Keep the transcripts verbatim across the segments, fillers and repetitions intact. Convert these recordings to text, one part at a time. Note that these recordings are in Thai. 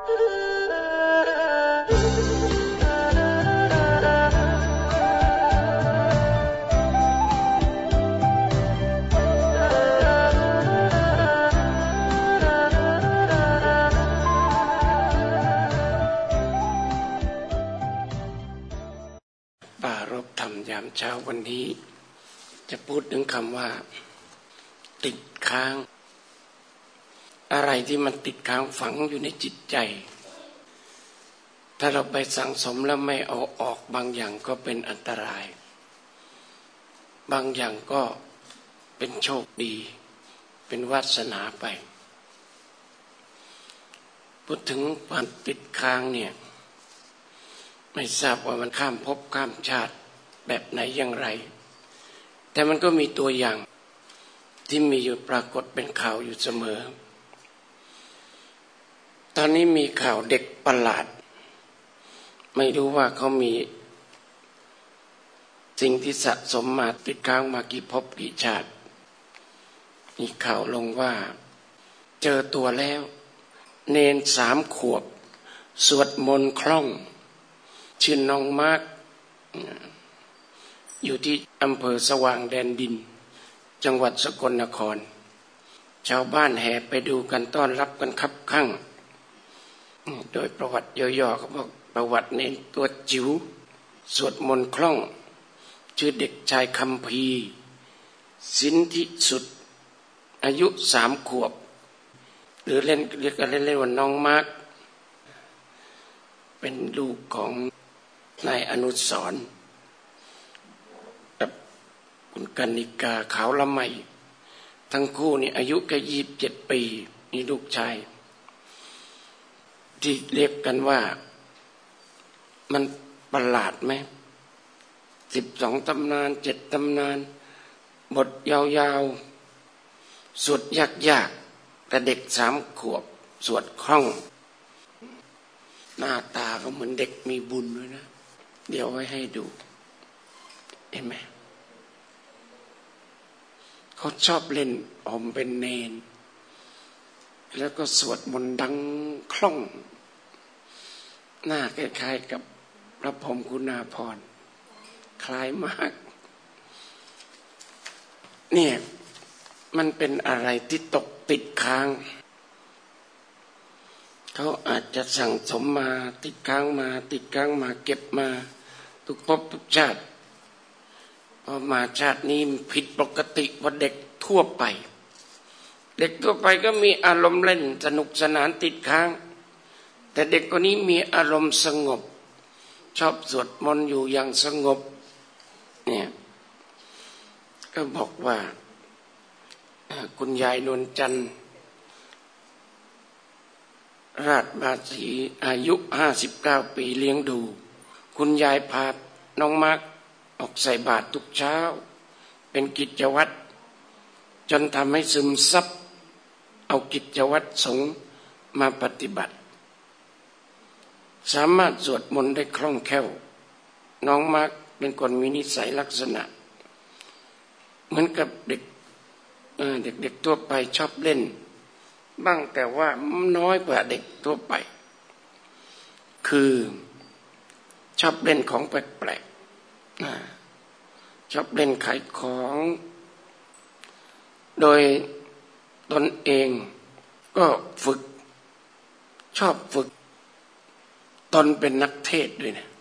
เช้าวันนี้จะพูดถึงคำว่าติดค้างอะไรที่มันติดค้างฝังอยู่ในจิตใจถ้าเราไปสั่งสมแล้วไม่เอาออกบางอย่างก็เป็นอันตรายบางอย่างก็เป็นโชคดีเป็นวาสนาไปพูดถึงความติดค้างเนี่ยไม่ทราบว่ามันข้ามภพข้ามชาติแบบไหนอย่างไรแต่มันก็มีตัวอย่างที่มีอยู่ปรากฏเป็นข่าวอยู่เสมอตอนนี้มีข่าวเด็กประหลาดไม่รู้ว่าเขามีสิ่งที่สะสมมาติดค้างมากี่ภพกี่ชาติมีข่าวลงว่าเจอตัวแล้วเนนสามขวบสวดมนต์คล่องชื่อน้องมาร์คอยู่ที่อำเภอสว่างแดนดินจังหวัดสกลนครชาวบ้านแห่ไปดูกันต้อนรับกันคับคั่งโดยประวัติย่อๆเขาบอกประวัติเนนตัวจิ๋วสวดมนต์คล่องชื่อเด็กชายคัมภีร์สินธิสุดอายุสามขวบหรือเล่นเรียกกันเล่นๆว่าน้องมาร์คเป็นลูกของนายอนุสรณ์กับคุณกนิกาขาวละไมทั้งคู่นี่อายุแค่ยี่สิบเจ็ดปีมีลูกชายที่เรียกกันว่ามันประหลาดไหมสิบสองตำนานเจ็ดตำนานบทยาวๆสวดยากๆแต่เด็กสามขวบสวดคล่องหน้าตาก็เหมือนเด็กมีบุญด้วยนะเดี๋ยวไว้ให้ดูเห็นไหมเขาชอบเล่นอมเป็นเนนแล้วก็สวดมนต์ดังคล่องหน้าคล้ายๆกับพระพรหมคุณาภรณ์คล้ายมากเนี่ยมันเป็นอะไรที่ตกติดค้างเขาอาจจะสั่งสมมาติดค้างมาติดค้างมาเก็บมาทุกภพทุกชาติพอมาชาตินี้ผิดปกติกว่าเด็กทั่วไปเด็กทั่วไปก็มีอารมณ์เล่นสนุกสนานติดค้างแต่เด็กคนนี้มีอารมณ์สงบชอบสวดมนต์อยู่อย่างสงบเนี่ยก็บอกว่าคุณยายนวลจันทร์ราชบาสีอายุห้าสิบเก้าปีเลี้ยงดูคุณยายพาน้องมาร์คออกใส่บาตรทุกเช้าเป็นกิจวัตรจนทำให้ซึมซับเอากิจวัตรสงฆ์มาปฏิบัติสามารถสวดมนต์ได้คล่องแคล่วน้องมาร์คเป็นคนมีนิสัยลักษณะเหมือนกับเด็กเด็กๆทั่วไปชอบเล่นบ้างแต่ว่าน้อยกว่าเด็กทั่วไปคือชอบเล่นของแปลกๆชอบเล่นขายของโดยตนเองก็ฝึกชอบฝึกตนเป็นนักเทศด้วยนะ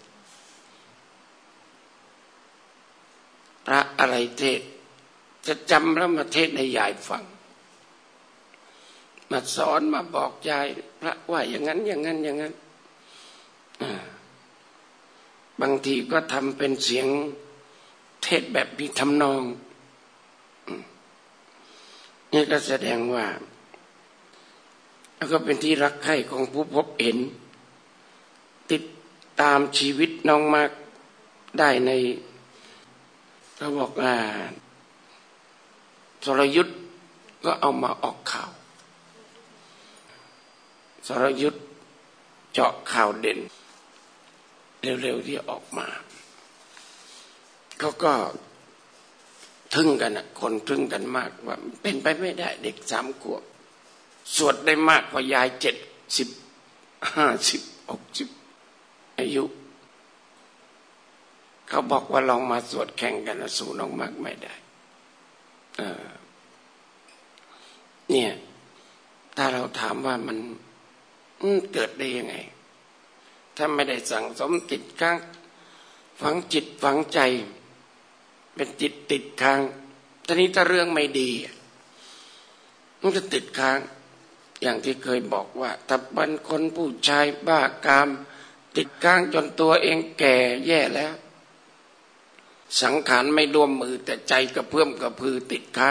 พระอะไรเทศจะจำแล้วมาเทศในยายฟังมาสอนมาบอกยายพระว่าอย่างนั้นอย่างนั้นอย่างนั้นบางทีก็ทำเป็นเสียงเทศแบบมีทำนองนี่ก็แสดงว่าแล้วก็เป็นที่รักใคร่ของผู้พบเห็นติดตามชีวิตน้องมากได้ในเขาบอกว่าสรยุทธก็เอามาออกข่าวสรยุทธเจาะข่าวเด่นเร็วๆที่ออกมาเขาก็ทึ่งกันนะคนทึ่งกันมากว่าเป็นไปไม่ได้เด็กสามขวบสวดได้มากกว่ายายเจ็ดสิบห้าสิบหกสิบอายุเขาบอกว่าลองมาสวดแข่งกันแล้วสู้น้องมากไม่ได้เออเนี่ยถ้าเราถามว่ามันเกิดได้ยังไงถ้าไม่ได้สั่งสมติดค้างฝังจิตฝังใจเป็นจิตติดค้างทีนี้ถ้าเรื่องไม่ดีมันจะติดค้างอย่างที่เคยบอกว่าถ้าเป็นคนผู้ชายบ้ากามติดค้างจนตัวเองแก่แย่แล้วสังขารไม่ร่วมมือแต่ใจกระเพื่อมกระพือติดค้าง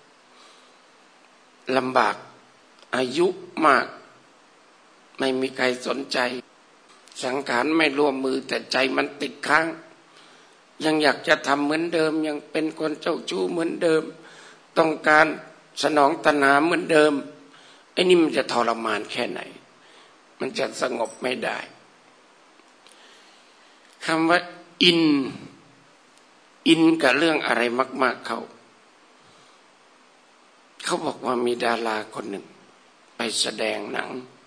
ลำบากอายุมากไม่มีใครสนใจสังขารไม่ร่วมมือแต่ใจมันติดค้างยังอยากจะทำเหมือนเดิมยังเป็นคนเจ้าชู้เหมือนเดิมต้องการสนองตัณหาเหมือนเดิมไอ้นี่มันจะทรมานแค่ไหนมันจะสงบไม่ได้คำว่าอินอินกับเรื่องอะไรมากๆเขาเขาบอกว่ามีดาราคนหนึ่งไปแสดงหนัง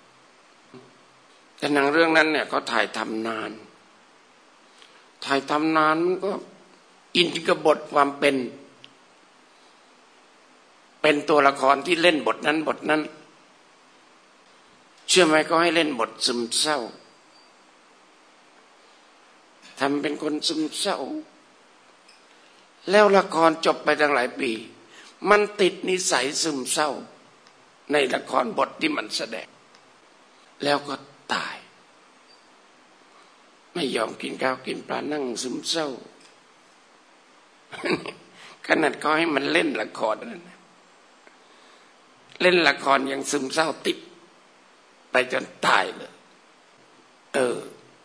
แต่หนังเรื่องนั้นเนี่ยเขาถ่ายทำนานถ่ายทำนานมันก็อินกับบทความเป็นเป็นตัวละครที่เล่นบทนั้นบทนั้นเชื่อไหมเขาให้เล่นบทซึมเศร้าทำเป็นคนซึมเศร้าแล้วละครจบไปตั้งหลายปีมันติดนิสัยซึมเศร้าในละครบทที่มันแสดงแล้วก็ตายไม่ยอมกินข้าวกินปลานั่งซึมเศร้าขนาดเขาให้มันเล่นละครนั่นเล่นละครยังซึมเศร้าติดไปจนตายเลยเออ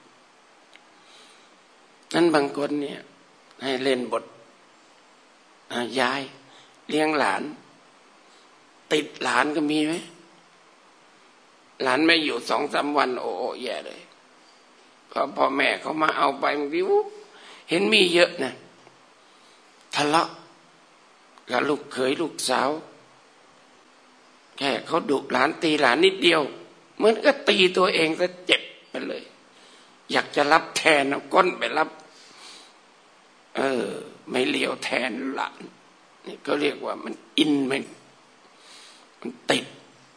นั้นบางคนเนี่ยให้เล่นบทยายเลี้ยงหลานติดหลานก็มีไหมหลานไม่อยู่สองสามวันโอ้โหแย่เลยพอพ่อแม่เขามาเอาไปบางทีเห็นมีเยอะนะทะเลาะกับลูกเขยลูกสาวแค่เขาดุหลานตีหลานนิดเดียวเหมือนก็ตีตัวเองก็เจ็บไปเลยอยากจะรับแทนเอาก้นไปรับเออไม่เลี้ยวแทนหลานนี่ก็เรียกว่ามันอินมันมันติด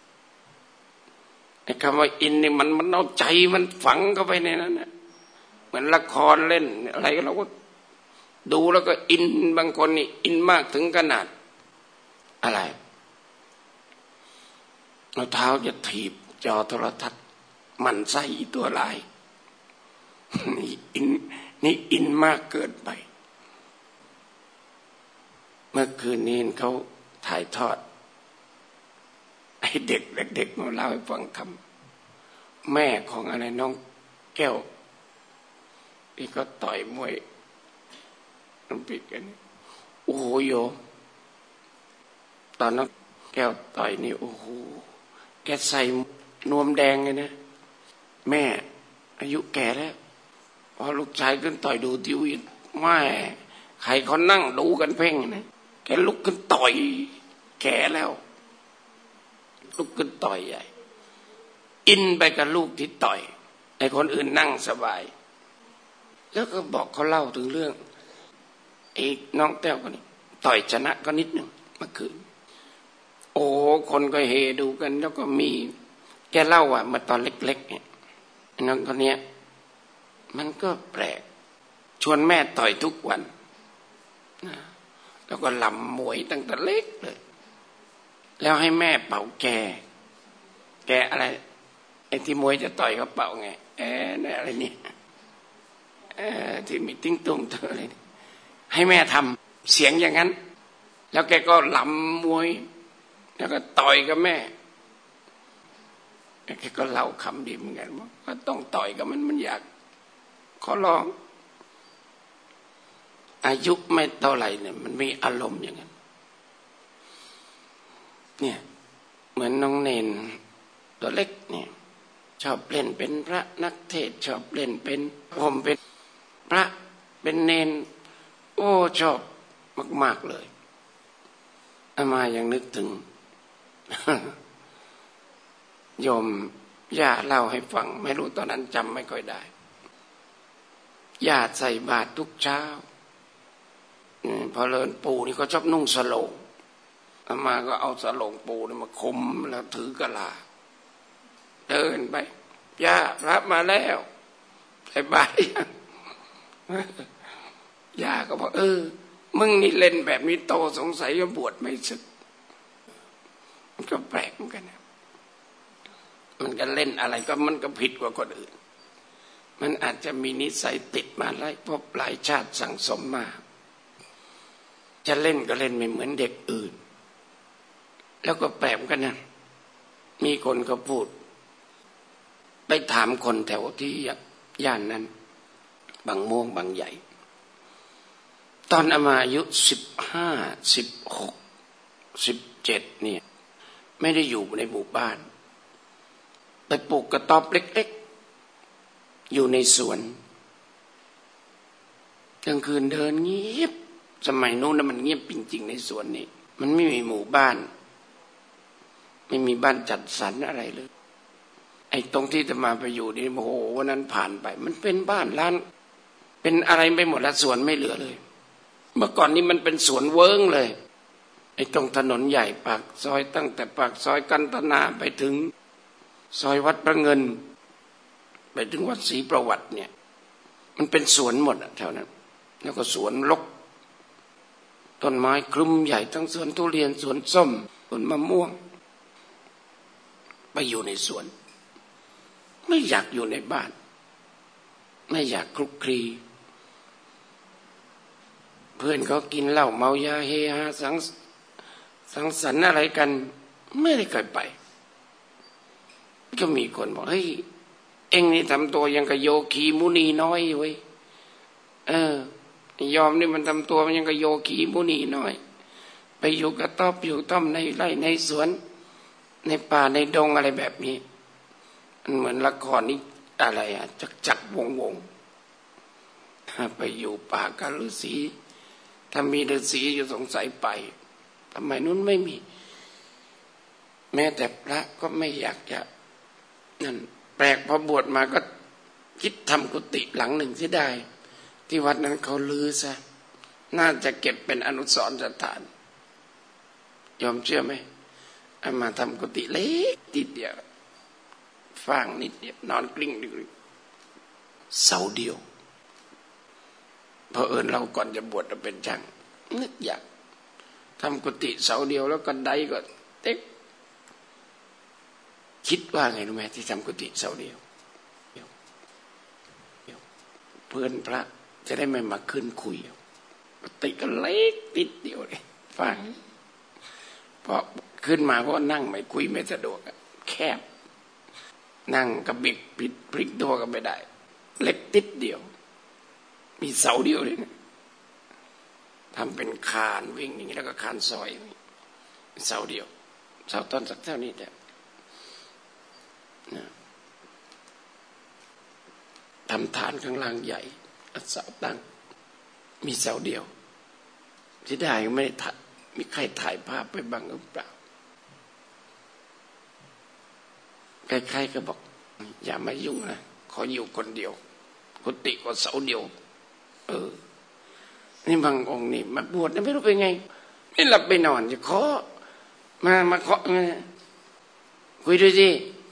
ไอ้คำว่าอินนี่มันมันเอาใจมันฝังเข้าไปในนั้นนะเหมือนละครเล่นอะไรเราก็ดูแล้วก็อินบางคนนี่อินมากถึงขนาดอะไรเอาเท้าจะถีบจอโทรทัศน์มันไส้ตัวลายนี่อินนี่อินมากเกินไปเมื่อคืนนี้เขาถ่ายทอดให้เด็กเด็กๆมาเล่าให้ฟังคำแม่ของอะไรน้องแก้วที่ก็ต่อยมวยน้ำปิดกันโอ้โหโยตอนน้องแก้วต่อยนี่โอ้โหแกใส่นวมแดงเลยนะแม่อายุแก่แล้วพอลูกชายขึ้นต่อยดูทีวีไม่ใครเขานั่งดูกันเพ่งนะแกลุกขึ้นต่อยแก่แล้วลุกขึ้นต่อยใหญ่อินไปกับลูกที่ต่อยไอ้คนอื่นนั่งสบายแล้วก็บอกเขาเล่าถึงเรื่องไอ้น้องแต้วคนนี้ต่อยชนะก็นิดหนึ่งเมื่อคืนโอ้คนก็เฮดูกันแล้วก็มีแกเล่าว่าเมื่อตอนเล็กๆเนี่ยน้องคนนี้มันก็แปลกชวนแม่ต่อยทุกวันนะแล้วก็ลำมวยตั้งแต่เล็กเลยแล้วให้แม่เป่าแกแกอะไรไอ้ที่มวยจะต่อยเขาเป่าไงเอ๊ะนี่อะไรนี่เอ่อที่มีติ้งตุ้งเธออะไรให้แม่ทำเสียงอย่างนั้นแล้วแกก็ลำมวยแล้วก็ต่อยกับแม่แกก็เล่าคำดีเหมือนกันว่าต้องต่อยกับมันมันอยากขอร้องอายุไม่เท่าไหร่เนี่ยมันมีอารมณ์อย่างนั้นเนี่ยเหมือนน้องเนนตัวเล็กเนี่ยชอบเล่นเป็นพระนักเทศชอบเล่นเป็นผมเป็นพระเป็นเนนโอ้ชอบมากๆเลยอามายังนึกถึงโยมย่าเล่าให้ฟังไม่รู้ตอนนั้นจำไม่ค่อยได้ย่าใส่บาตรทุกเช้าพอเลินปู่นี่ก็ชอบนุ่งสโลงอามาก็เอาสโลงปู่นี่มาคุมแล้วถือกะลาเดินไปย่าพระมาแล้วใส่บาตรยังย่าก็บอกเออมึงนี่เล่นแบบนี้โตสงสัยจะบวชไม่สึกมันก็แปลกเหมือนกันนะมันก็เล่นอะไรก็มันก็ผิดกว่าคนอื่นมันอาจจะมีนิสัยติดมาหลายภพหลายชาติสั่งสมมาจะเล่นก็เล่นไม่เหมือนเด็กอื่นแล้วก็แปลกกันนะมีคนเขาพูดไปถามคนแถวที่ย่านนั้นบางม่วงบางใหญ่ตอนอามาอายุสิบห้าสิบหกสิบเจ็ดเนี่ยไม่ได้อยู่ในหมู่บ้านไปปลูกกระต๊อบเล็กๆอยู่ในสวนกลางคืนเดินเงียบสมัยนู้นนะมันเงียบจริงๆในสวนนี่มันไม่มีหมู่บ้านไม่มีบ้านจัดสรรอะไรเลยไอ้ตรงที่จะมาไปอยู่นี่โอ้โหวันนั้นผ่านไปมันเป็นบ้านร้านเป็นอะไรไปหมดละสวนไม่เหลือเลยเมื่อก่อนนี้มันเป็นสวนเวิ้งเลยไอ้ตรงถนนใหญ่ปากซอยตั้งแต่ปากซอยกันตนาไปถึงซอยวัดพระเงินไปถึงวัดศรีประวัติเนี่ยมันเป็นสวนหมดแถวนั้นแล้วก็สวนรกต้นไม้คลุมใหญ่ทั้งสวนทุเรียนสวนส้มสวนมะม่วงไปอยู่ในสวนไม่อยากอยู่ในบ้านไม่อยากคลุกคลีเพื่อนเขากินเหล้าเมายาเฮฮาสังสังสรรค์อะไรกันไม่ได้เคยไปก็มีคนบอกเฮ้ยเอ็งนี่ทำตัวยังกับโยคีมุนีน้อยเว้ยเออยอมนี่มันทำตัวมันยังกับโยคีมุนีน้อยไปอยู่กระต๊อบอยู่ต้อมในไร่ในสวนในป่าในดงอะไรแบบนี้มันเหมือนละครนี่อะไรอะจักจักวงวงไปอยู่ป่ากับฤาษีถ้ามีฤาษีอยู่สงสัยไปทำไมนู้นไม่มีแม้แต่พระก็ไม่อยากจะนั่นแปลกพอบวชมาก็คิดทำกุฏิหลังหนึ่งเสียได้ที่วัดนั้นเขาลือซะน่าจะเก็บเป็นอนุสรณ์สถานยอมเชื่อไหมเอามาทำกุฏิเล็กติดเดียวฟางนิดเดียวนอนกลิ้งดึกเสาเดียวเพอเอิญเราก่อนจะบวชเราเป็นช่างนึกอยากทำกุฏิเสาเดียวแล้วกันไดก็เต็กคิดว่าไงรู้ไหมที่ทำกุฏิเสาเดียวเพื่อนพระจะได้ไม่มาขึ้นคุยกุฏิก็เล็กติดเดียวเลยฟังเพราะขึ้นมาเพราะนั่งไม่คุยไม่สะดวกแคบนั่งกระบิดปิดพลิกตัวก็ไม่ได้เล็กติดเดียวมีเสาเดียวเลยนะทำเป็นคานวิ่งอย่างนี้แล้วก็คานซอยเสาเดียวเสาต้นสักเท่านี้แต่นะทำฐานข้างล่างใหญ่เสาตั้งมีเสาเดียวที่ได้ไม่ได้ถ่ายมีใครถ่ายภาพไปบ้างหรือเปล่าใครๆก็บอกอย่ามายุ่งนะขออยู่คนเดียวกุฏิก็เสาเดียวเออนี่บางองค์นี่มาบวชไม่รู้เป็นไงไม่หลับไปนอนจะเคาะมามาเคาะคุยด้วยสิ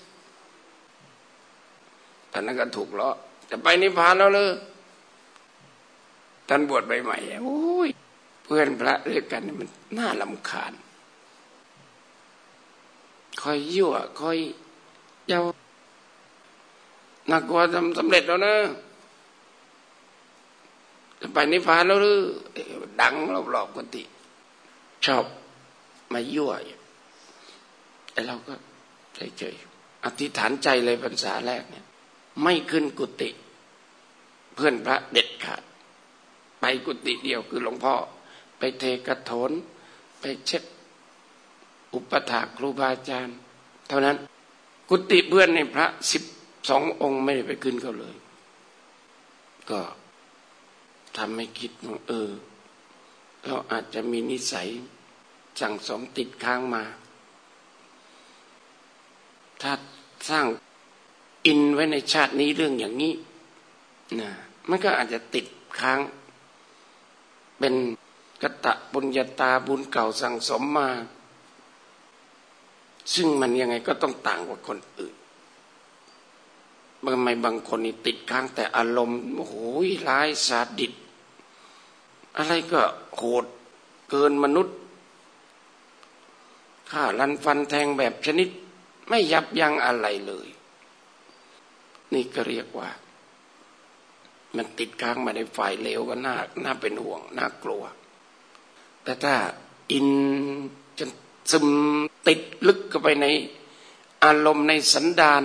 ท่านนั้นก็ถูกล้อจะไปนิพพานแล้วเลยท่านบวชใหม่ๆโอ้ยเพื่อนพระด้วยกันมันน่ารำคาญคอยยั่วคอยเย้าน่ากลัวทำสำเร็จแล้วนะจะไปนิพพานแล้วหรือดังรอบๆกุฏิชอบมายั่วแต่เราก็เฉยๆอธิษฐานใจเลยพรรษาแรกเนี่ยไม่ขึ้นกุฏิเพื่อนพระเด็ดขาดไปกุฏิเดียวคือหลวงพ่อไปเทกระโถนไปเช็ดอุปถากครูบาอาจารย์เท่านั้นกุฏิเพื่อนในพระสิบสององค์ไม่ได้ไปขึ้นเขาเลยก็ทำให้คิดว่าเออเราอาจจะมีนิสัยสั่งสมติดค้างมาถ้าสร้างอินไว้ในชาตินี้เรื่องอย่างนี้นะมันก็อาจจะติดค้างเป็นกตปุญญาตาบุญเก่าสั่งสมมาซึ่งมันยังไงก็ต้องต่างกว่าคนอื่นบางไม่บางคนนี่ติดค้างแต่อารมณ์โอ้โหร้ายสาดิสอะไรก็โหดเกินมนุษย์ฆ่าลันฟันแทงแบบชนิดไม่ยับยั้งอะไรเลยนี่ก็เรียกว่ามันติดค้างมาในฝ่ายเลวก็น่าน่าเป็นห่วงน่ากลัวแต่ถ้าอินจนซึมติดลึกเข้าไปในอารมณ์ในสันดาน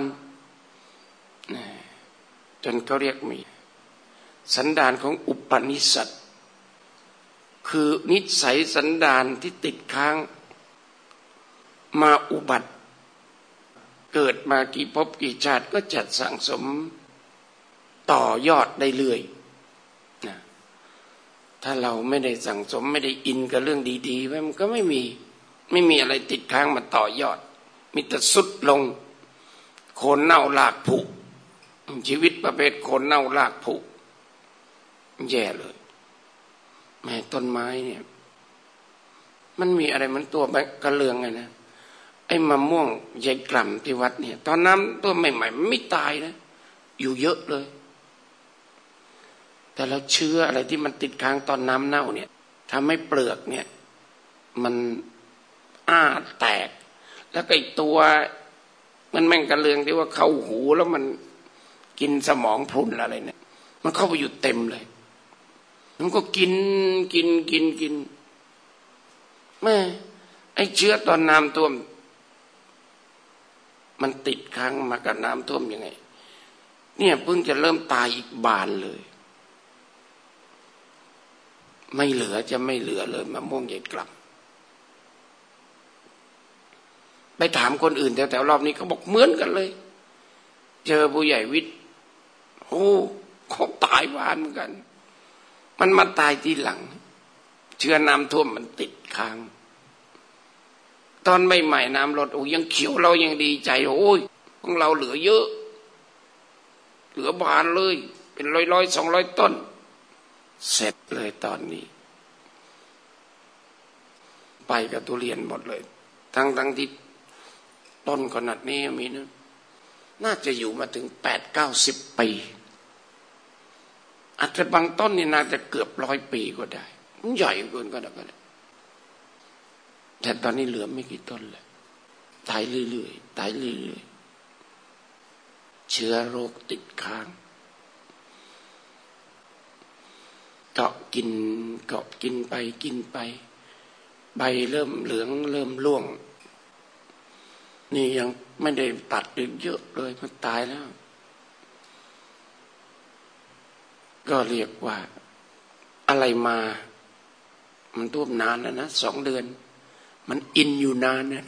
จนเขาเรียกมีสันดานของอุปนิสัตคือนิสัยสันดานที่ติดค้างมาอุบัติเกิดมากี่ภพกี่ชาติก็จัดสั่งสมต่อยอดได้เรื่อยนะถ้าเราไม่ได้สั่งสมไม่ได้อินกับเรื่องดีๆไว้มันก็ไม่มีไม่มีอะไรติดค้างมาต่อยอดมีแต่สุดลงโคนเน่าลากผุชีวิตประเภทโคนเน่าลากผุแย่เลยแม้ต้นไม้เนี่ยมันมีอะไรมันตัวกระเลืองไงนะไอ้มะม่วงใหญ่กล่ำที่วัดเนี่ยตอนน้ำตัวใหม่ๆมันไม่ตายนะอยู่เยอะเลยแต่แล้วเชื้ออะไรที่มันติดค้างตอนน้ำเน่าเนี่ยทำให้เปลือกเนี่ยมันอ้าแตกแล้วก็อีกตัวมันแม่งกระเลืองที่ว่าเข้าหูแล้วมันกินสมองพรุนอะไรเนี่ยมันเข้าไปอยู่เต็มเลยมันก็กินกินกินกินแม่ไอ้เชื้อตอนน้ำท่วมมันติดค้างมากับน้ำท่วมยังไงเนี่ยเพิ่งจะเริ่มตายอีกบานเลยไม่เหลือจะไม่เหลือเลยมะม่วงใหญ่กลับไปถามคนอื่นแถวๆรอบนี้เขาบอกเหมือนกันเลยเจอผู้ใหญ่วิทย์โอ้เขาตายบานเหมือนกันมันมาตายทีหลังเชื้อน้ำท่วมมันติดค้างตอนใหม่ๆน้ำลดโอ้ยังเขียวเรายังดีใจโอ้ยของเราเหลือเยอะเหลือบานเลยเป็นร้อยๆสองร้อยต้นเสร็จเลยตอนนี้ไปกับทุเรียนหมดเลยทั้งทั้งที่ต้นขนาดนี้มีนะน่าจะอยู่มาถึงแปดเก้าสิบปีอาจจะบางต้นนี่น่าจะเกือบร้อยปีก็ได้มันใหญ่เกินก็ได้ก็ได้แต่ตอนนี้เหลือไม่กี่ต้นเลยตายเรื่อยๆตายเรื่อยๆเชื้อโรคติดค้างเกาะกินเกาะกินไปกินไปใบเริ่มเหลืองเริ่มร่วงนี่ยังไม่ได้ตัดเยอะเลยมันตายแล้วก็เรียกว่าอะไรมามันท่วมนานแล้วนะสองเดือนมันอินอยู่นานนะ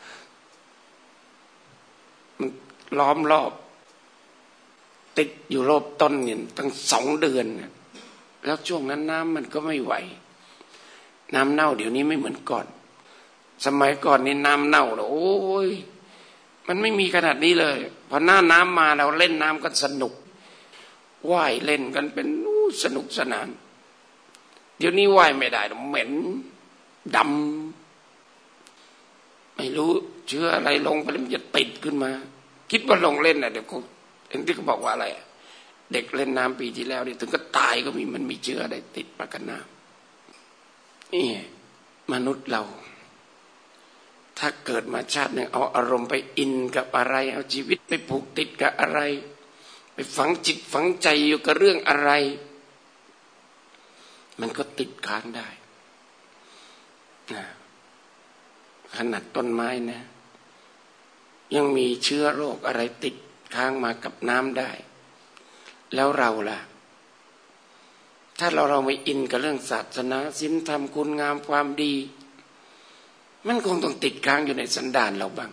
มันล้อมรอบติดอยู่รอบต้นเนี่ยตั้งสองเดือนนะแล้วช่วงนั้นน้ำมันก็ไม่ไหวน้ำเน่าเดี๋ยวนี้ไม่เหมือนก่อนสมัยก่อนนี่น้ำเน่าแล้วโอ้ยมันไม่มีขนาดนี้เลยพอหน้าน้ำมาเราเล่นน้ำกันสนุกว่ายเล่นกันเป็นสนุกสนานเดี๋ยวนี้ว่ายไม่ได้เหม็นดำไม่รู้เชื้ออะไรลงไปแล้วมันจะติดขึ้นมาคิดว่าลงเล่นน่ะเดี๋ยวเขาเห็นที่เขาบอกว่าอะไรเด็กเล่นน้ำปีที่แล้วนี่ถึงก็ตายก็มีมันมีเชื้ออะไรติดมากับน้ำนี่มนุษย์เราถ้าเกิดมาชาติหนึ่งเอาอารมณ์ไปอินกับอะไรเอาชีวิตไปผูกติดกับอะไรไปฝังจิตฝังใจอยู่กับเรื่องอะไรมันก็ติดค้างได้นะขนาดต้นไม้นะยังมีเชื้อโรคอะไรติดค้างมากับน้ำได้แล้วเราล่ะถ้าเราเราไม่อินกับเรื่องศาสนาศีลธรรมคุณงามความดีมันคงต้องติดค้างอยู่ในสันดานเราบ้าง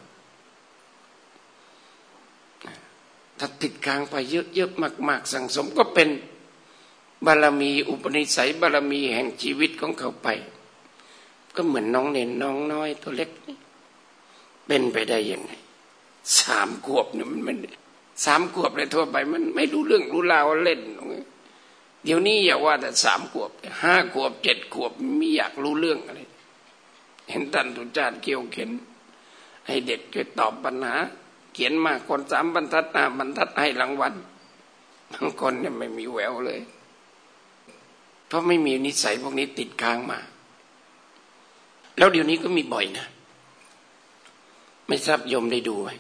ถ้าติดค้างไปเยอะๆมากๆสั่งสมก็เป็นบารมีอุปนิสัยบารมีแห่งชีวิตของเขาไปก็เหมือนน้องเนนน้องน้อยตัวเล็กเป็นไปได้ยังไงสามขวบเนี่ยมันมันสามขวบเลยทั่วไปมันไม่รู้เรื่องรู้ราวเล่นเดี๋ยวนี้อย่าว่าแต่สามขวบห้าขวบเจ็ดขวบไม่อยากรู้เรื่องอะไรเห็นท่านตุจารย์เกี่ยวเข็นให้เด็กช่วยตอบปัญหาเขียนมาคนสามบรรทัดห้าบรรทัดให้รางวัลบางคนเนี่ยไม่มีแววเลยเพราะไม่มีนิสัยพวกนี้ติดค้างมาแล้วเดี๋ยวนี้ก็มีบ่อยนะไม่ทราบโยมได้ดูไหม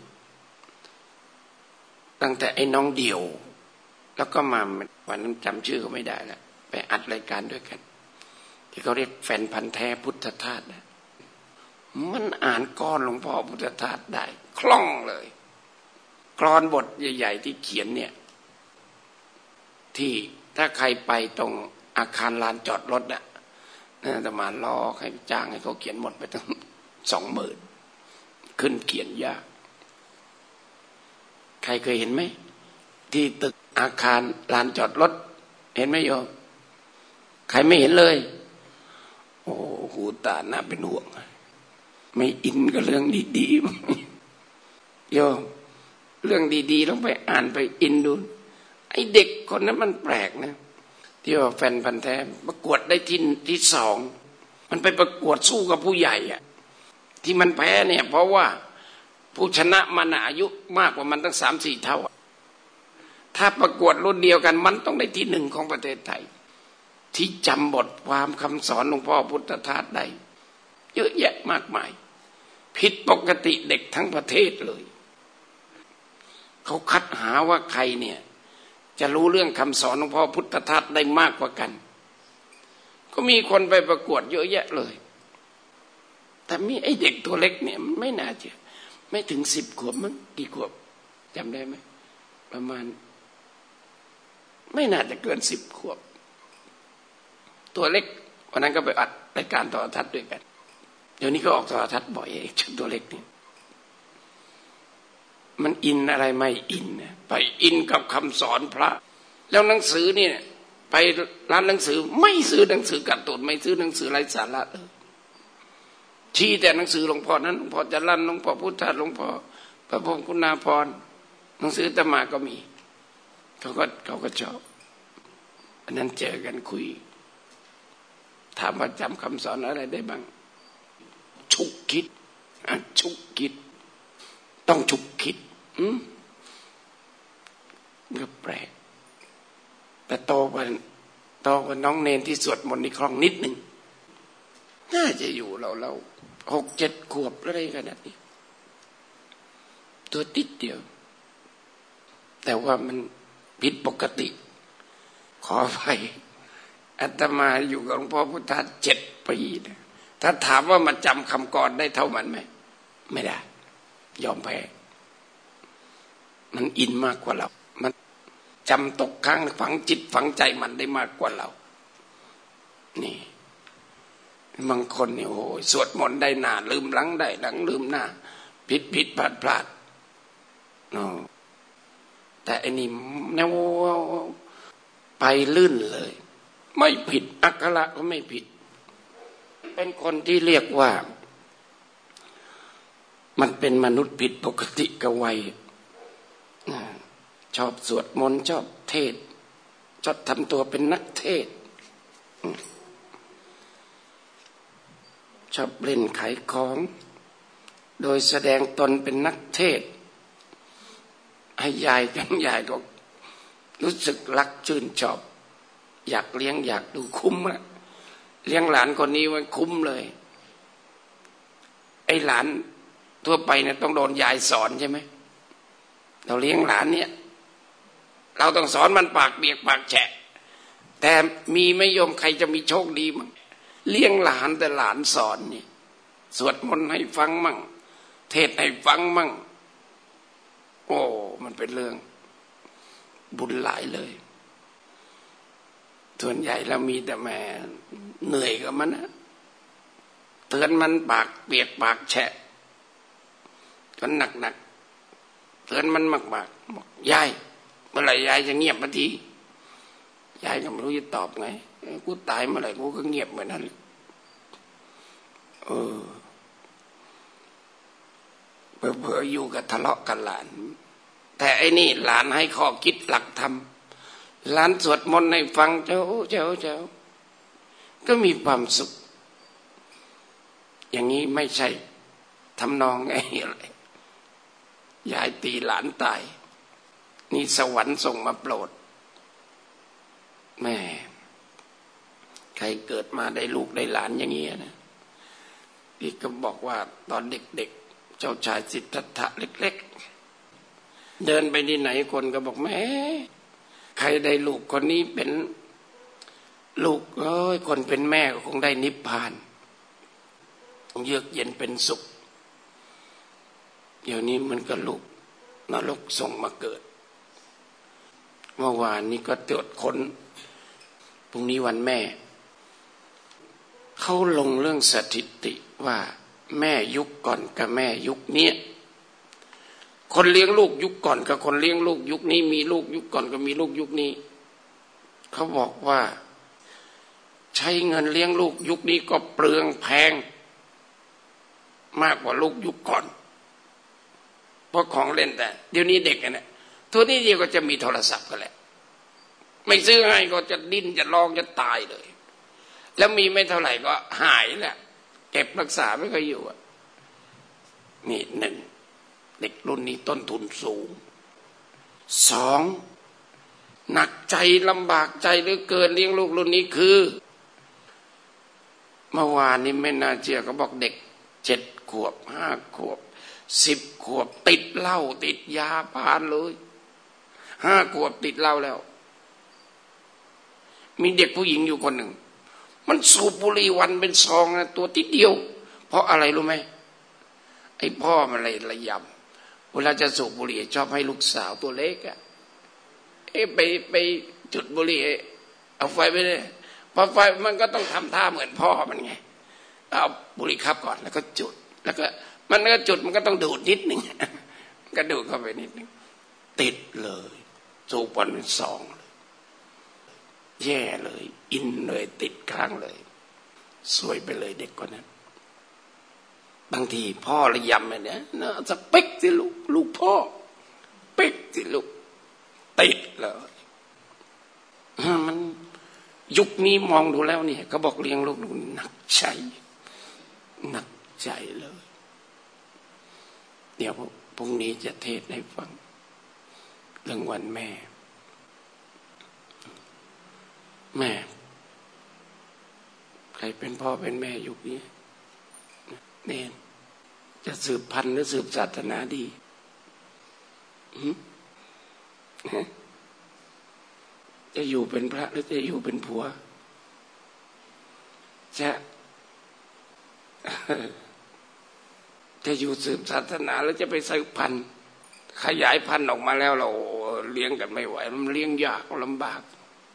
ตั้งแต่ไอ้น้องเดี่ยวแล้วก็มาวันนั้นจำชื่อเขาไม่ได้แล้วไปอัดรายการด้วยกันที่เขาเรียกแฟนพันธ์แท้พุทธทาสนะมันอ่านกรหลวงพ่อพุทธทาสได้คล่องเลยกรอนบทใหญ่ๆที่เขียนเนี่ยที่ถ้าใครไปตรงอาคารลานจอดรถอ่ะน่าจะมาล้อให้จ้างให้เขาเขียนหมดไปตั้งสองหมื่นขึ้นเขียนยากใครเคยเห็นไหมที่ตึกอาคารลานจอดรถเห็นไหมโยมใครไม่เห็นเลยโอ้หูตาน่าเป็นห่วงไม่อินกับเรื่องดีๆโยมเรื่องดีๆต้องไปอ่านไปอินดูไอ้เด็กคนนั้นมันแปลกนะที่ว่าแฟนพันธ์แท้ประกวดได้ที่ที่สองมันไปประกวดสู้กับผู้ใหญ่อะที่มันแพ้เนี่ยเพราะว่าผู้ชนะมันอายุมากกว่ามันตั้งสามสี่เท่าถ้าประกวดรุ่นเดียวกันมันต้องได้ที่หนึ่งของประเทศไทยที่จำบทความคำสอนหลวงพ่อพุทธทาสได้เยอะแยะมากมายผิดปกติเด็กทั้งประเทศเลยเขาคัดหาว่าใครเนี่ยจะรู้เรื่องคำสอนหลวงพ่อพุทธทาสได้มากกว่ากันก็มีคนไปประกวดเยอะแยะเลยแต่มีไอ้เด็กตัวเล็กเนี่ยไม่น่าเชื่อไม่ถึงสิบขวบมั้งกี่ขวบจำได้ไหมประมาณไม่น่าจะเกินสิบขวบตัวเล็กวันนั้นก็ไปอัดรายการโทรทัศน์ด้วยกันเดี๋ยวนี้ก็ออกโทรทัศน์บ่อยไอ้ชุดตัวเล็กนี่มันอินอะไรไม่อินนะไปอินกับคำสอนพระแล้วหนังสือเนี่ยไปร้านหนังสือไม่ซื้อหนังสือการ์ตูนไม่ซื้อหนังสือไร้สาระเลยชี้แต่หนังสือหลวงพ่อนั้นหลวงพ่อจรัญหลวงพ่อพุทธทาสหลวงพ่อพระพรหมคุณาภรณ์หนังสืออาตมาก็มีเขาก็เขาก็ชอบอันนั้นเจอกันคุยถามว่าจำคำสอนอะไรได้บ้างฉุกคิดฉุกคิดต้องฉุกคิดอืมก็แปลกแต่โตกว่าโตกว่าน้องเนนที่สวดมนต์ในคลองนิดหนึ่งน่าจะอยู่เราเราหกเจ็ดขวบแล้วได้ขนาดนี้ตัวติดเดียวแต่ว่ามันผิดปกติขอไปอาตมาอยู่กับหลวงพ่อพุทธทาสเจ็ดปีนะถ้าถามว่ามันจำคำกรได้เท่ามันไหมไม่ได้ยอมแพ้มันอินมากกว่าเรามันจำตกค้างฝังจิตฝังใจมันได้มากกว่าเรานี่บางคนเนี่ยโอ้สวดมนต์ได้หน้าลืมหลังได้หลังลืมหน้าผิดผิดพลาดพลาดอ๋อแต่อันนี้แนวไปลื่นเลยไม่ผิดอักขระก็ไม่ผิดเป็นคนที่เรียกว่ามันเป็นมนุษย์ผิดปกติกวัยชอบสวดมนต์ชอบเทศชอบทำตัวเป็นนักเทศชอบเล่นขายของโดยแสดงตนเป็นนักเทศให้ยายจนยายก็รู้สึกรักชื่นชอบอยากเลี้ยงอยากดูคุ้มละเลี้ยงหลานคนนี้ไว้คุ้มเลยไอ้หลานทั่วไปเนี่ยต้องโดนยายสอนใช่ไหมเราเลี้ยงหลานเนี่ยเราต้องสอนมันปากเปียกปากแฉะแต่มีไม่ยอมใครจะมีโชคดีมั้งเลี้ยงหลานแต่หลานสอนเนี่ยสวดมนต์ให้ฟังมั่งเทศให้ฟังมั่งโอ้มันเป็นเรื่องบุญหลายเลยส่วนใหญ่แล้วมีแต่แม่เหนื่อยกับมันนะเตือนมันปากเปียกปากแฉะจนหนักหนักเตือนมันมากมากบอกยายเมื่อไหร่ยายจะเงียบมาทียายก็ไม่รู้จะตอบไงกูตายเมื่อไหร่กูก็เงียบเหมือนนั้นเออเผลอๆอยู่กับทะเลาะกันหลานแต่ไอ้นี่หลานให้ข้อคิดหลักธรรมหลานสวดมนต์ให้ฟังเจ้าเจ้าเจ้าก็มีความสุขอย่างนี้ไม่ใช่ทำนองไงอะไรยายตีหลานตายนี่สวรรค์ส่งมาโปรดแม่ใครเกิดมาได้ลูกได้หลานอย่างนี้นะพี่ก็บอกว่าตอนเด็กๆเจ้าชายสิทธัตถะเล็กๆเดินไปที่ไหนคนก็บอกแม่ใครได้ลูกคนนี้เป็นลูกเอ้ยคนเป็นแม่ก็คงได้นิพพานเยือกเย็นเป็นสุขเดี๋ยวนี้มันก็ลูกนรกส่งมาเกิดเมื่อวานนี้ก็ตรวจค้นพรุ่งนี้วันแม่เขาลงเรื่องสถิติว่าแม่ยุคก่อนกับแม่ยุคนี้คนเลี้ยงลูกยุคก่อนกับคนเลี้ยงลูกยุคนี้มีลูกยุคก่อนกับมีลูกยุคนี้เขาบอกว่าใช้เงินเลี้ยงลูกยุคนี้ก็เปลืองแพงมากกว่าลูกยุคก่อนเพราะของเล่นแต่เดี๋ยวนี้เด็กเนี่ยตัวนี้เดียวก็จะมีโทรศัพท์กันแหละไม่ซื้อให้ก็จะดิ้นจะร้องจะตายเลยแล้วมีไม่เท่าไหร่ก็หายแหละเก็บรักษาไม่ค่อยอยู่นี่หนึ่งเด็กรุ่นนี้ต้นทุนสูงสองหนักใจลำบากใจเหลือเกินเลี้ยงลูกรุ่นนี้คือเมื่อวานนี้ไม่น่าเชื่อเขาบอกเด็กเจ็ดขวบห้าขวบสิบขวบติดเหล้าติดยาพานเลยห้าขวบติดเหล้าแล้วมีเด็กผู้หญิงอยู่คนหนึ่งมันสูบบุหรี่วันเป็นซองนะตัวติดเดียวเพราะอะไรรู้ไหมไอ้พ่อมันอะไรระยำเวลาจะสูบบุหรี่ชอบให้ลูกสาวตัวเล็กอะเอ๊ะไปไปจุดบุหรี่เอาไฟไปเลยพอไฟมันก็ต้องทำท่าเหมือนพ่อมันไงเอาบุหรี่คับก่อนแล้วก็จุดแล้วก็มันก็จุดมันก็ต้องดูดนิดหนึ่งก็ดูดเข้าไปนิดหนึ่งติดเลยสูบวันเป็นซองเลยแย่เลยอินเลยติดค้างเลยสวยไปเลยเด็กคนนั้นบางทีพ่อระยำเนี่ยนะสเปกสิลูกลูกพ่อเป๊กสิลูกติดเลยมันยุคนี้มองดูแล้วเนี่ยเขาบอกเลี้ยงลูกหนักใจหนักใจเลยเดี๋ยวพรุ่งนี้จะเทศให้ฟังเรื่องวันแม่แม่ใครเป็นพ่อเป็นแม่ยุคนี้เนี่ยจะสืบพันธุ์หรือสืบศาสนาดีจะอยู่เป็นพระหรือจะอยู่เป็นผัวจะจะอยู่สืบศาสนาแล้วจะไปสืบพันธุ์ขยายพันธุ์ออกมาแล้วเราเลี้ยงกันไม่ไหวมันเลี้ยงยากลำบาก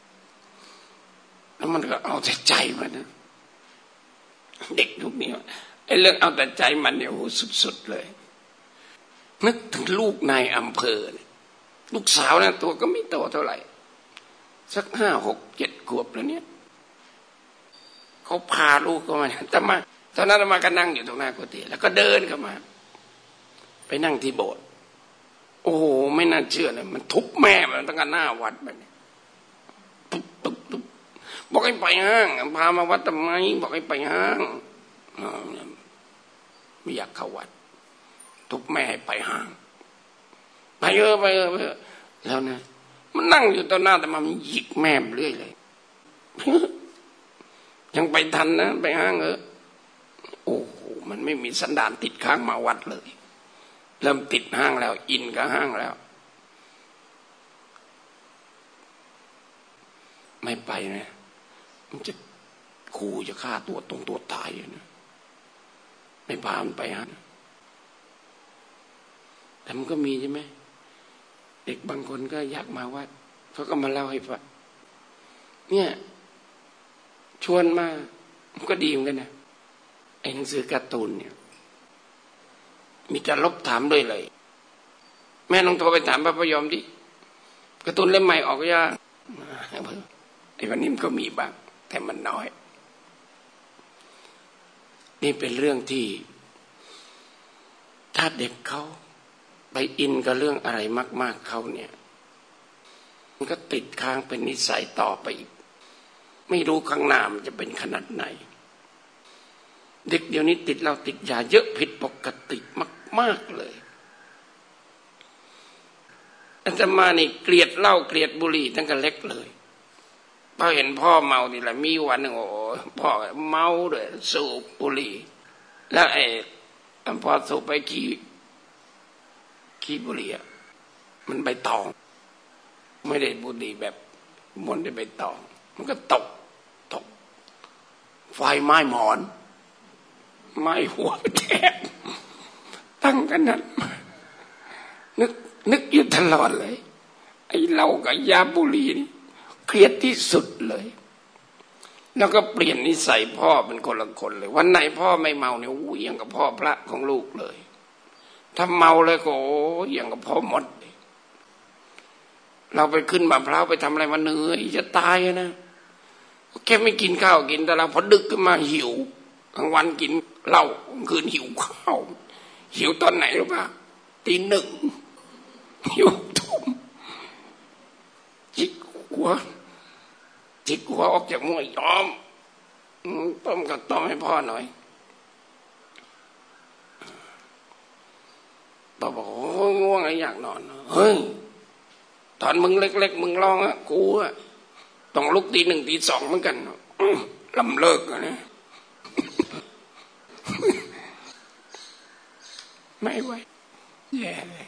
แล้วมันก็เอาแต่ใจมันนะเด็กยุคนี้ไอ้เรื่องเอาแต่ใจมันเนี่ยโอ้สุดๆเลยนึกถึงลูกนายอำเภอลูกสาวนะตัวก็ไม่โตเท่าไหร่สักห้าหกเจ็ดขวบแล้วเนี่ยเขาพาลูกเข้ามาแต่มาตอนนั้นมาก็นั่งอยู่ตรงหน้ากุฏิแล้วก็เดินเข้ามาไปนั่งที่โบสถ์โอ้โหไม่น่าเชื่อเลยมันทุบแม่มันตั้งแต่หน้าวัดแบบนี้ทุบทุบทุบบอกให้ไปห้างพามาวัดทำไมบอกให้ไปห้างไม่อยากเข้าวัดทุบแม่ให้ไปห้างไปเออไปเออไปแล้วนะมันนั่งอยู่ต่อหน้าแต่มันหยิกแม่เรื่อยเลยยังไปทันนะไปห้างเออโอ้โหมันไม่มีสันดานติดค้างมาวัดเลยเริ่มติดห้างแล้วอินกับห้างแล้วไม่ไปนะมันจะขู่จะฆ่าตัวตรงตัวตายอยู่นะไม่พามันไปฮะแต่มันก็มีใช่ไหมเด็กบางคนก็อยากมาวัดเขาก็มาเล่าให้ฟังเนี่ยชวนมามันก็ดีเหมือนกันนะไอ้หนังสือการ์ตูนเนี่ยมีการลบถามด้วยเลยแม่ลองโทรไปถามพระพยอมดิการ์ตูนเล่มใหม่ออกยังไอ้วันนี้มันก็มีบ้างแต่มันน้อยนี่เป็นเรื่องที่ถ้าเด็กเขาไปอินกับเรื่องอะไรมากๆเขาเนี่ยมันก็ติดค้างเป็นนิสัยต่อไปอีกไม่รู้ข้างหน้ามันจะเป็นขนาดไหนเด็กเดี๋ยวนี้ติดเหล้าติดยาเยอะผิดปกติมากๆเลยอาตมานี่เกลียดเหล้าเกลียดบุหรี่ตั้งแต่เล็กเลยพอเห็นพ่อเมานี่แหละมีวันหนึ่งโอ้พ่อเมาด้วยสูบบุหรี่แล้วไอ้พอสูบไปขี้ขี้บุหรี่มันใบตองไม่ได้บุหรี่แบบมวนได้ใบตองมันก็ตกตกไฟไหม้หมอนไหม้หัวแทบตั้งกันนั้นนึกนึกอยู่ตลอดเลยไอ้เหล้ากับยาบุหรี่นี่เกลียดที่สุดเลยแล้วก็เปลี่ยนนิสัยพ่อเป็นคนละคนเลยวันไหนพ่อไม่เมาเนี่ยอู้ยังกับพ่อพระของลูกเลยถ้าเมาเลยก็โอ้ยังกับพ่อหมดเราไปขึ้นมะพร้าวไปทำอะไรมาเหนื่อยจะตายนะแค่ไม่กินข้าวกินแต่เราพอดึกขึ้นมาหิวกลางวันกินเหล้ากลางคืนหิวข้าวหิวตอนไหนรู้ป่ะตีหนึ่งหิวทุ่มจิกหัวจิกหัวออกจากมุ้งยอมต้มกับต้มให้พ่อหน่อยพ่อบอกโอ้ง่วงไอ้อยากนอนเฮ้ยตอนมึงเล็กๆมึงร้องอะกูอะต้องลุกตีหนึ่งตีสองเหมือนกันลำเลิกนะไม่ไหวแย่เลย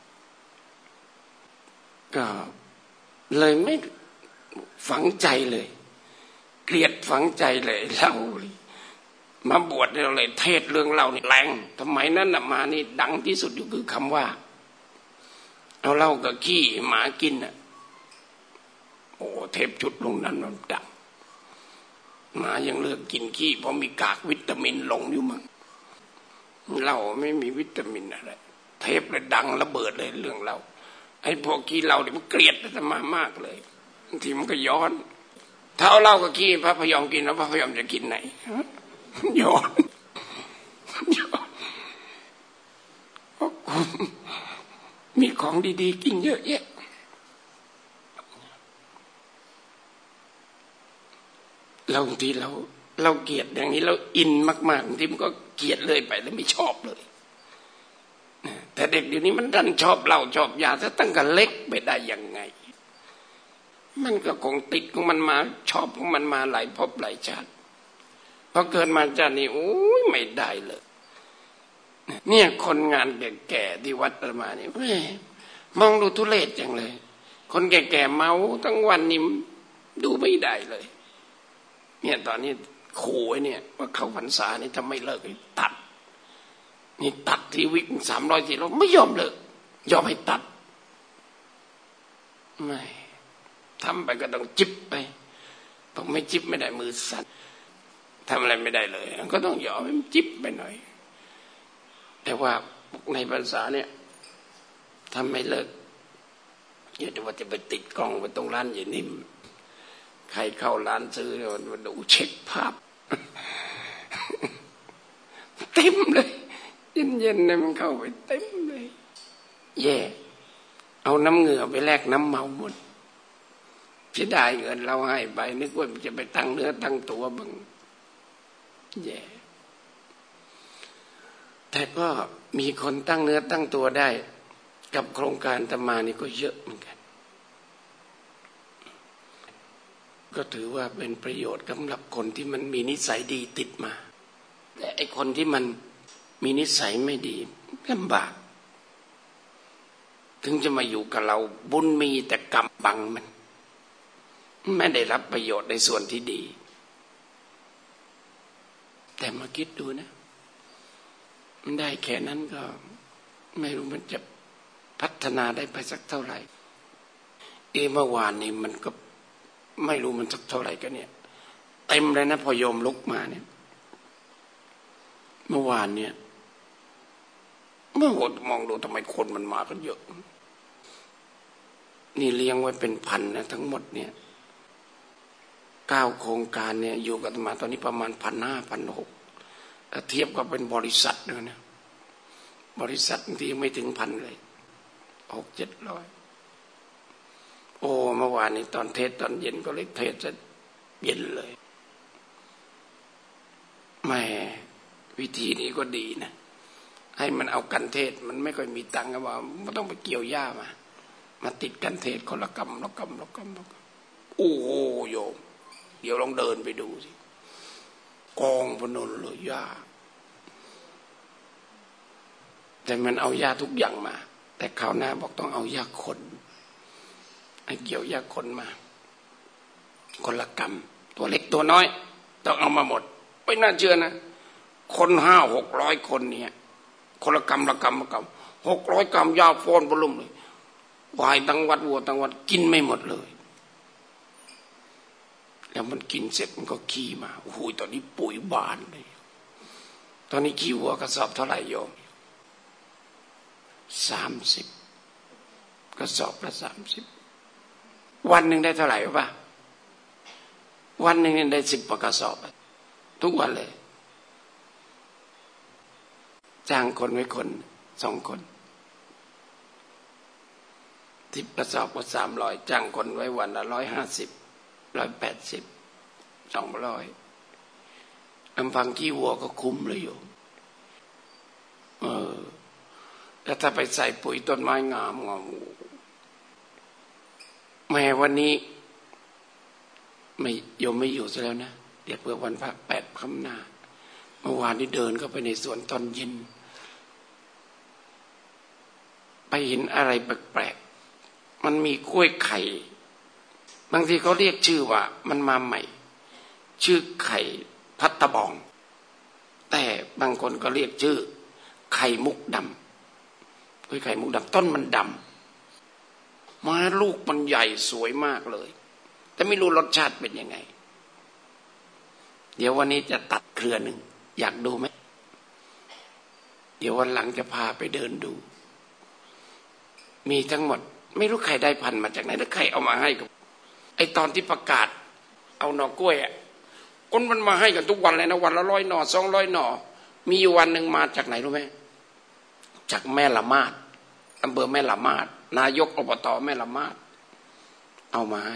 ก็เลยไม่ฝังใจเลยเกลียดฝังใจเลยเรามาบวชเราเลยเทศเรื่องเรานี่แรงทำไมนั้นน่ะมานี่ดังที่สุดอยู่คือคำว่าเอาเหล้ากับขี้หมากินน่ะโอ้เทปจุดลงนั้นมันดังหมายังเลือกกินขี้เพราะมีกากวิตามินลงอยู่มั้งเราไม่มีวิตามินอะไรเทปเลยดังระเบิดเลยเรื่องเราไอ้พวกขี้เราเนี่ยมันเกลียดอาตมามากเลยบางทีมันก็ย้อนถ้าเอาเหล้ากับขี้พระพยอมกินแล้วพระพยอมจะกินไหนย้อนย้อนมีของดีๆกินเยอะแยะเราบางทีเราเราเกลียดอย่างนี้เราอินมากๆบางทีมันก็เกลียดเลยไปแล้วไม่ชอบเลยแต่เด็กเดี๋ยวนี้มันดันชอบเหล้าชอบยาถ้าตั้งแต่เล็กไปได้ยังไงมันก็คงติดของมันมาชอบของมันมาหลายภพหลายชาติพอเกิดมาชาตินี้โอ้ยไม่ได้เลยเนี่ยคนงานแก่ๆที่วัดประมาณนี้แม่มองดูทุเรศจังเลยคนแก่ๆเมาทั้งวันนี่ดูไม่ได้เลยเนี่ยตอนนี้ขู่ไอ้เนี่ยว่าเข้าพรรษานี่ถ้าไม่เลิกตัดนี่ตัดที่วิกสามร้อยสี่ร้อยไม่ยอมเลิกยอมให้ตัดไม่ทำไปก็ต้องจิบไปต้องไม่จิบไม่ได้มือสั่นทำอะไรไม่ได้เลยก็ต้องยอมให้มันจิบไปหน่อยแต่ว่าในพรรษาเนี่ยทำไม่เลิกอย่าดูว่าจะไปติดกล้องไปตรงร้านอย่างนี้ใครเข้าร้านซื้อมาดูเช็คภาพเต็มเลยเย็นๆเนี่ยมันเข้าไปเต็มเลยแย่เอาน้ำเหงื่อไปแลกน้ำเมาหมดจะได้เงินเราให้ไปนึกว่ามันจะไปตั้งเนื้อตั้งตัวบ้างแย่แต่ก็มีคนตั้งเนื้อตั้งตัวได้กับโครงการอาตมานี่ก็เยอะเหมือนกันก็ถือว่าเป็นประโยชน์สำหรับคนที่มันมีนิสัยดีติดมาแต่ไอ้คนที่มันมีนิสัยไม่ดีลำบากถึงจะมาอยู่กับเราบุญมีแต่กรรมบังมันไม่ได้รับประโยชน์ในส่วนที่ดีแต่มาคิดดูนะมันได้แค่นั้นก็ไม่รู้มันจะพัฒนาได้ไปสักเท่าไหร่เอเมื่อวานนี้มันก็ไม่รู้มันสักเท่าไหร่กันเนี่ยเต็มเลยนะพอโยมลุกมาเนี่ยเมื่อวานเนี่ยเมื่อหดมองดูทำไมคนมันมากันเยอะนี่เลี้ยงไว้เป็นพันนะทั้งหมดเนี่ยเก้าโครงการเนี่ยอยู่กับอาตมาตอนนี้ประมาณพันห้าพันหกเทียบกับเป็นบริษัทด้วยนะบริษัทบางทียังไม่ถึงพันเลยหกเจ็ดร้อยโอ้เมื่อวานนี้ตอนเทศตอนเย็นก็เลยเทศจะเย็นเลยแม่วิธีนี้ก็ดีนะให้มันเอากันเทศมันไม่ค่อยมีตังค์ก็ว่าไม่ต้องไปเกี่ยวหญ้ามามาติดกันเทศคนละกำละกำละกำละกำโอ้โหโยมเดี๋ยวลองเดินไปดูสิกองพนนเลยหญ้าแต่มันเอาหญ้าทุกอย่างมาแต่คราวหน้าบอกต้องเอาหญ้าคนให้เกี่ยวหญ้าคนมาคนละกำตัวเล็กตัวน้อยต้องเอามาหมดไม่น่าเชื่อนะคนห้าหกร้อยคนเนี่ยคนละกำละกำละกำหกร้อยกำยาฟ้อนบลุ่มเลยวายตั้งวัดวัวตั้งวัดกินไม่หมดเลยแล้วมันกินเสร็จมันก็ขี้มาโอ้โหตอนนี้ปุ๋ยบานเลยตอนนี้ขี้วัวกระสอบเท่าไหร่โยมสามสิบกระสอบละสามสิบวันหนึ่งได้เท่าไหร่ป่ะวันหนึ่งได้สิบกระสอบทุกวันเลยจ้างคนไว้คนสองคนสิบกระสอบก็สามร้อยจ้างคนไว้วันละร้อยห้าสิบร้อยแปดสิบสองร้อยลำพังขี้วัวก็คุ้มเลยโยมเออแล้วถ้าไปใส่ปุ๋ยต้นไม้งามงามแม้วันนี้ไม่โยมไม่อยู่ซะแล้วนะเดี๋ยวเพื่อวันพระแปดค่ำหน้าเมื่อวานนี้เดินเข้าไปในสวนตอนเย็นไปเห็นอะไรแปลกๆมันมีกล้วยไข่บางทีเขาเรียกชื่อว่ามันมาใหม่ชื่อไข่พัตตะบองแต่บางคนก็เรียกชื่อไข่มุกดำกล้วยไข่มุกดำต้นมันดำมาลูกมันใหญ่สวยมากเลยแต่ไม่รู้รสชาติเป็นยังไงเดี๋ยววันนี้จะตัดเครือหนึ่งอยากดูไหมเดี๋ยววันหลังจะพาไปเดินดูมีทั้งหมดไม่รู้ใครได้พันธุ์มาจากไหนหรือใครเอามาให้กับไอตอนที่ประกาศเอาหน่อกล้วยอ่ะคนมันมาให้กันทุกวันเลยนะวันละร้อยหน่อสองร้อยหน่อมีอยู่วันหนึ่งมาจากไหนรู้ไหมจากแม่ละมาดอำเภอแม่ละมาดนายกอบตแม่ละมาดเอามาให้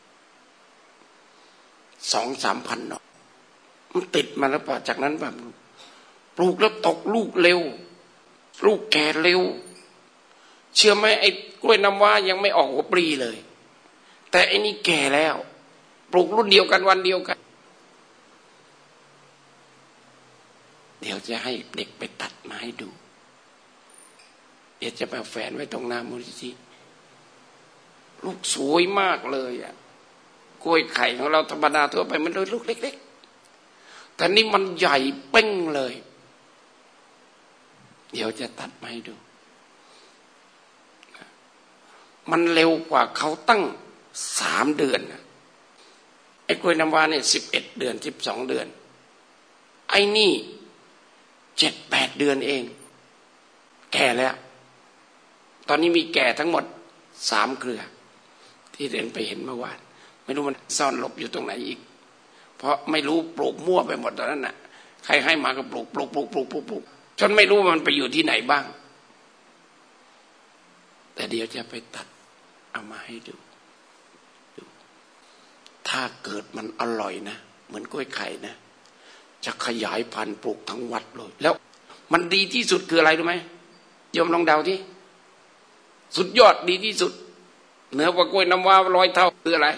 สองสามพันหน่อมันติดมาแล้วป่ะจากนั้นแบบปลูกแล้วตกลูกเร็วลูกแก่เร็วเชื่อไหมไอ้กล้วยน้ำว้ายังไม่ออกหัวปลีเลยแต่ไอ้นี่แก่แล้วปลูกรุ่นเดียวกันวันเดียวกันเดี๋ยวจะให้เด็กไปตัดมาให้ดูเดี๋ยวจะมาแฝนไว้ตรงหน้ามูลนิธิลูกสวยมากเลยอ่ะกล้วยไข่ของเราธรรมดาทั่วไปมันเลยลูกเล็กๆแต่นี่มันใหญ่เป้งเลยเดี๋ยวจะตัดมาให้ดูมันเร็วกว่าเขาตั้งสามเดือนไอ้กล้วยน้ำว้าเนี่ยสิบเอ็ดเดือนสิบสองเดือนไอ้นี่เจ็ดแปดเดือนเองแก่แล้วตอนนี้มีแก่ทั้งหมดสามเครือที่เดินไปเห็นเมื่อวานไม่รู้มันซ่อนหลบอยู่ตรงไหนอีกเพราะไม่รู้ปลูกมั่วไปหมดตอนนั้นน่ะใครให้มาก็ปลูกปลูกปลูกปลูกปลูกปลูกจนไม่รู้มันไปอยู่ที่ไหนบ้างแต่เดี๋ยวจะไปตัดเอามาให้ดูดูถ้าเกิดมันอร่อยนะเหมือนกล้วยไข่นะจะขยายพันธุ์ปลูกทั้งวัดเลยแล้วมันดีที่สุดคืออะไรรู้ไหมโยมลองเดาที่สุดยอดดีที่สุดเหนือกว่ากล้วยน้ำว้าร้อยเท่าคืออะไร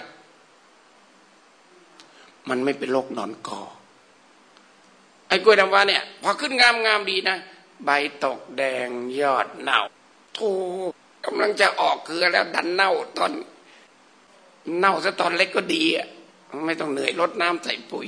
มันไม่เป็นโรคหนอนกอไอ้กล้วยน้ำว้าเนี่ยพอขึ้นงามงามดีนะใบตกแดงยอดเน่าโธ่กำลังจะออกเครือแล้วดันเน่าตอนเน่าซะตอนเล็กก็ดีอ่ะไม่ต้องเหนื่อยรดน้ำใส่ปุ๋ย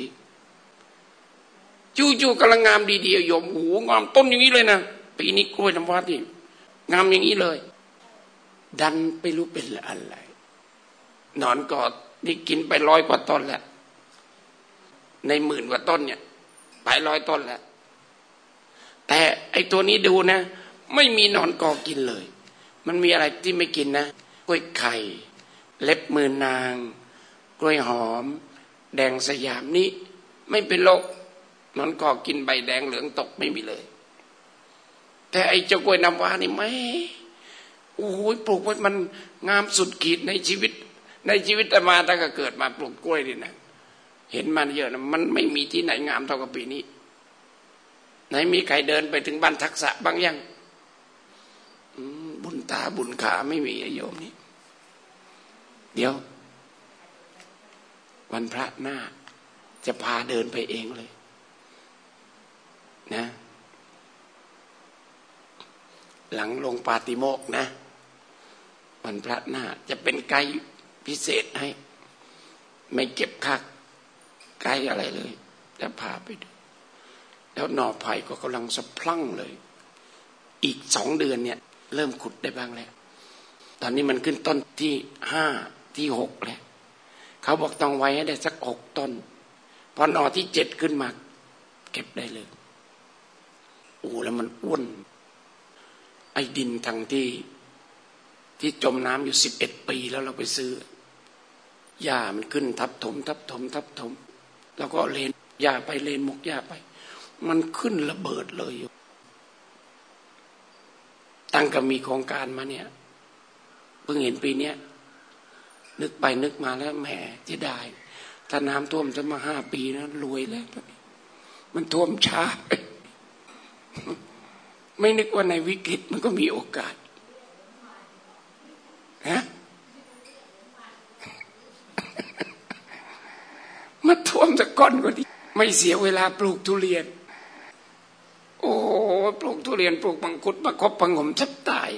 จู่ๆกำลังงามดีๆโยมโอ้โหงามต้นอย่างนี้เลยนะปีนี้กล้วยน้ำว้าที่งามอย่างนี้เลยดันไปรู้เป็นอะไรหนอนกอดนี่กินไปร้อยกว่าต้นแล้วในหมื่นกว่าต้นเนี่ยไปร้อยต้นแล้วแต่ไอ้ตัวนี้ดูนะไม่มีหนอนกอกินเลยมันมีอะไรที่ไม่กินนะกล้วยไข่เล็บมือนางกล้วยหอมแดงสยามนี้ไม่เป็นโรคหนอนกอกินใบแดงเหลืองตกไม่มีเลยแต่ไอ้เจ้ากล้วยน้ำว้านี่ไม่โอ้ยปลูกไว้มันงามสุดขีดในชีวิตในชีวิตอาตมาตั้งแต่เกิดมาปลูกกล้วยนี่นะเห็นมันเยอะนะมันไม่มีที่ไหนงามเท่ากับปีนี้ไหนมีใครเดินไปถึงบ้านทักษะบ้างยังบุญตาบุญขาไม่มีโยมนี่เดี๋ยววันพระหน้าจะพาเดินไปเองเลยนะหลังลงปาติโมกข์นะวันพระหน้าจะเป็นไกด์พิเศษให้ไม่เก็บค่าไกด์อะไรเลยจะพาไปดูแล้วหน่อไผ่ก็กำลังสะพรั่งเลยอีกสองเดือนเนี่ยเริ่มขุดได้บ้างแล้วตอนนี้มันขึ้นต้นที่ห้าที่หกแล้วเขาบอกต้องไว้ให้ได้สักหกต้นพอหน่อที่เจ็ดขึ้นมาเก็บได้เลยโอ้แล้วมันอ้วนไอ้ดินทางที่ที่จมน้ำอยู่สิบเอ็ดปีแล้วเราไปซื้อหญ้ามันขึ้นทับถมทับถมทับถมแล้วก็เลนหญ้าไปเลนหมกหญ้าไปมันขึ้นระเบิดเลยตั้งก็มีโครงการมาเนี่ยเพิ่งเห็นปีเนี้ยนึกไปนึกมาแล้วแหมจะได้ถ้าน้ำท่วมจะมาห้าปีนะรวยแล้วมันท่วมช้าไปไม่นึกว่าในวิกฤตมันก็มีโอกาสฮะมาท่วมสักก้อนก็ดีไม่เสียเวลาปลูกทุเรียนโอ้ปลูกทุเรียนปลูกมังคุดมาคบพังผมชับตาย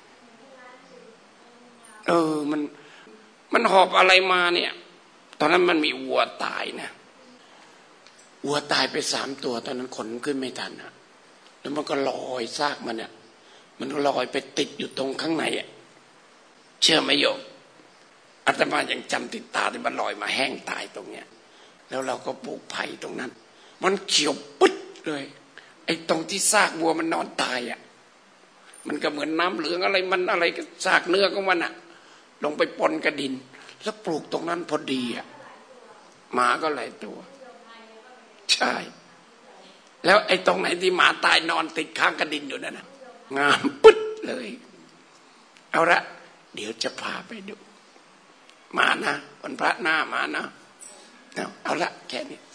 เออมันมันหอบอะไรมาเนี่ยตอนนั้นมันมีวัวตายนะวัวตายไปสามตัวตอนนั้นขนขึ้นไม่ทันนะแล้วมันก็ลอยซากมันเนี่ยมันก็ลอยไปติดอยู่ตรงข้างในอ่ะเชื่อไหมโยมอาตมายังจำติดตาที่มันลอยมาแห้งตายตรงเนี้ยแล้วเราก็ปลูกไผ่ตรงนั้นมันเขียวปึ๊ดเลยไอ้ตรงที่ซากวัวมันนอนตายอ่ะมันก็เหมือนน้ำเหลืองอะไรมันอะไรก็ซากเนื้อของมันอ่ะลงไปปนกระดินแล้วปลูกตรงนั้นพอดีอ่ะหมาก็หลายตัวใช่แล้วไอ้ตรงไหนที่หมาตายนอนติดข้างกระดินอยู่นั่นนะงามปึ๊ดเลยเอาละเดี๋ยวจะพาไปดูมานะวันพระหน้ามานะเอาละแค่นี้